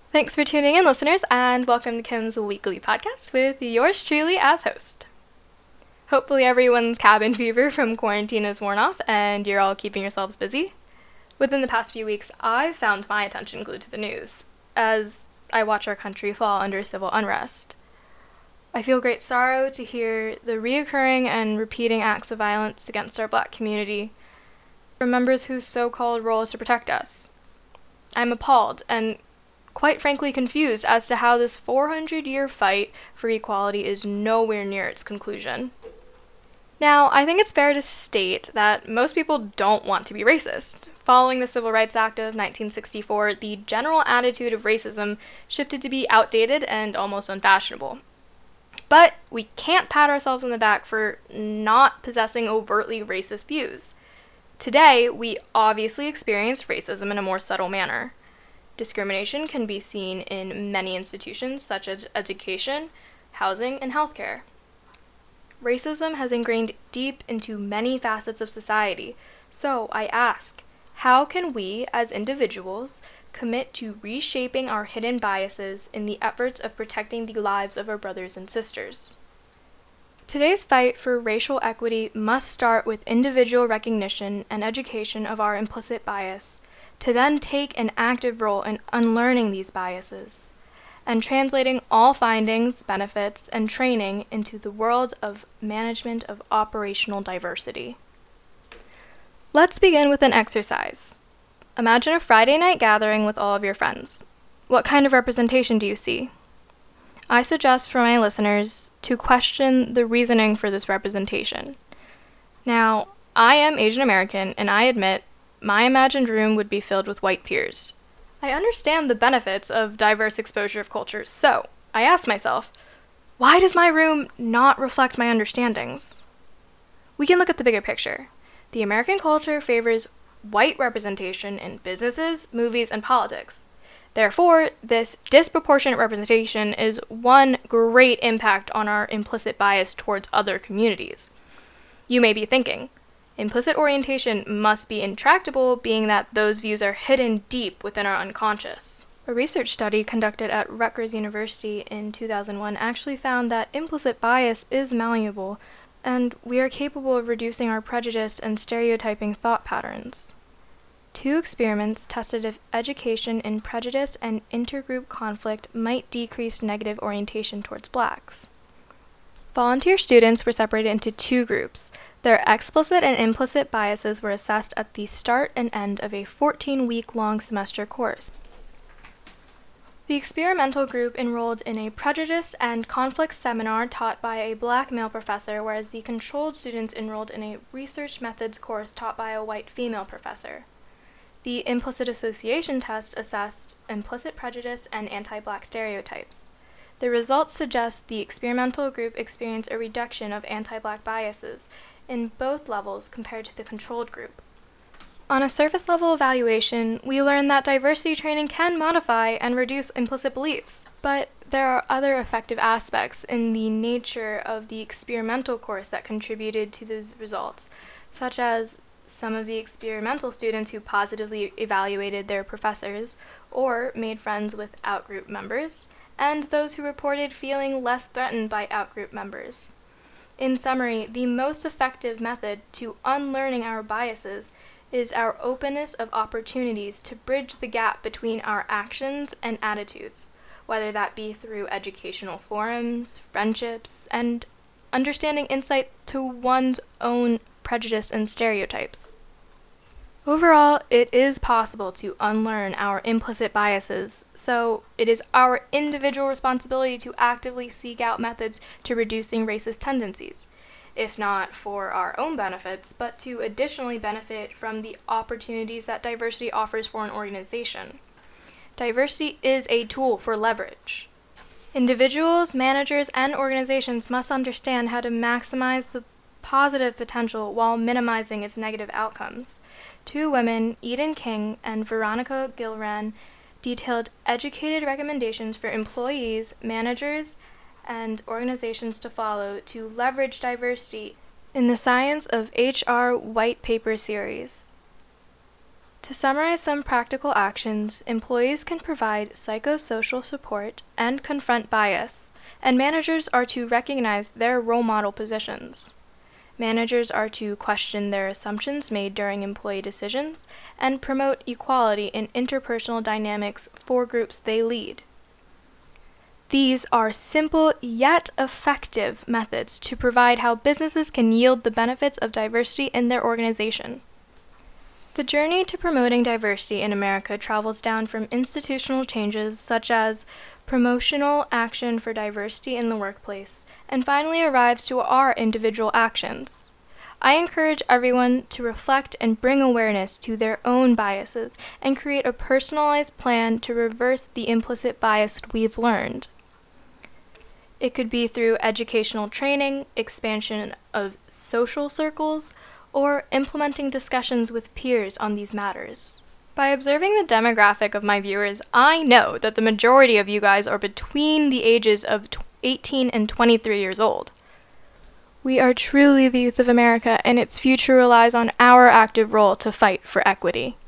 Thanks for tuning in, listeners, and welcome to Kim's weekly podcast with yours truly as host. Hopefully everyone's cabin fever from quarantine is worn off and you're all keeping yourselves busy. Within the past few weeks, I've found my attention glued to the news as I watch our country fall under civil unrest. I feel great sorrow to hear the reoccurring and repeating acts of violence against our Black community from members whose so-called role is to protect us. I'm appalled and quite frankly confused as to how this 400-year fight for equality is nowhere near its conclusion. Now, I think it's fair to state that most people don't want to be racist. Following the Civil Rights Act of 1964, the general attitude of racism shifted to be outdated and almost unfashionable. But we can't pat ourselves on the back for not possessing overtly racist views. Today, we obviously experience racism in a more subtle manner. Discrimination can be seen in many institutions such as education, housing, and healthcare. Racism has ingrained deep into many facets of society, so I ask, how can we as individuals commit to reshaping our hidden biases in the efforts of protecting the lives of our brothers and sisters? Today's fight for racial equity must start with individual recognition and education of our implicit bias, to then take an active role in unlearning these biases, and translating all findings, benefits, and training into the world of management of operational diversity. Let's begin with an exercise. Imagine a Friday night gathering with all of your friends. What kind of representation do you see? I suggest for my listeners to question the reasoning for this representation. Now, I am Asian American, and I admit my imagined room would be filled with white peers. I understand the benefits of diverse exposure of cultures, so I ask myself, why does my room not reflect my understandings? We can look at the bigger picture. The American culture favors white representation in businesses, movies, and politics. Therefore, this disproportionate representation is one great impact on our implicit bias towards other communities. You may be thinking, implicit orientation must be intractable, being that those views are hidden deep within our unconscious. A research study conducted at Rutgers University in 2001 actually found that implicit bias is malleable, and we are capable of reducing our prejudice and stereotyping thought patterns. 2 experiments tested if education in prejudice and intergroup conflict might decrease negative orientation towards Blacks. Volunteer students were separated into 2 groups. Their explicit and implicit biases were assessed at the start and end of a 14-week-long semester course. The experimental group enrolled in a prejudice and conflict seminar taught by a Black male professor, whereas the controlled students enrolled in a research methods course taught by a white female professor. The implicit association test assessed implicit prejudice and anti-Black stereotypes. The results suggest the experimental group experienced a reduction of anti-Black biases in both levels compared to the controlled group. On a surface-level evaluation, we learned that diversity training can modify and reduce implicit beliefs, but there are other effective aspects in the nature of the experimental course that contributed to those results, such as some of the experimental students who positively evaluated their professors or made friends with outgroup members, and those who reported feeling less threatened by outgroup members. In summary, the most effective method to unlearning our biases is our openness of opportunities to bridge the gap between our actions and attitudes, whether that be through educational forums, friendships, and understanding insight to one's own prejudice and stereotypes. Overall, it is possible to unlearn our implicit biases, so it is our individual responsibility to actively seek out methods to reducing racist tendencies, if not for our own benefits, but to additionally benefit from the opportunities that diversity offers for an organization. Diversity is a tool for leverage. Individuals, managers, and organizations must understand how to maximize the positive potential while minimizing its negative outcomes. 2 women, Eden King and Veronica Gilran, detailed educated recommendations for employees, managers, and organizations to follow to leverage diversity in the Science of HR White Paper series. To summarize some practical actions, employees can provide psychosocial support and confront bias, and managers are to recognize their role model positions. Managers are to question their assumptions made during employee decisions and promote equality in interpersonal dynamics for groups they lead. These are simple yet effective methods to provide how businesses can yield the benefits of diversity in their organization. The journey to promoting diversity in America travels down from institutional changes such as promotional action for diversity in the workplace, and finally arrives to our individual actions. I encourage everyone to reflect and bring awareness to their own biases and create a personalized plan to reverse the implicit bias we've learned. It could be through educational training, expansion of social circles, or implementing discussions with peers on these matters. By observing the demographic of my viewers, I know that the majority of you guys are between the ages of 18 and 23 years old. We are truly the youth of America, and its future relies on our active role to fight for equity.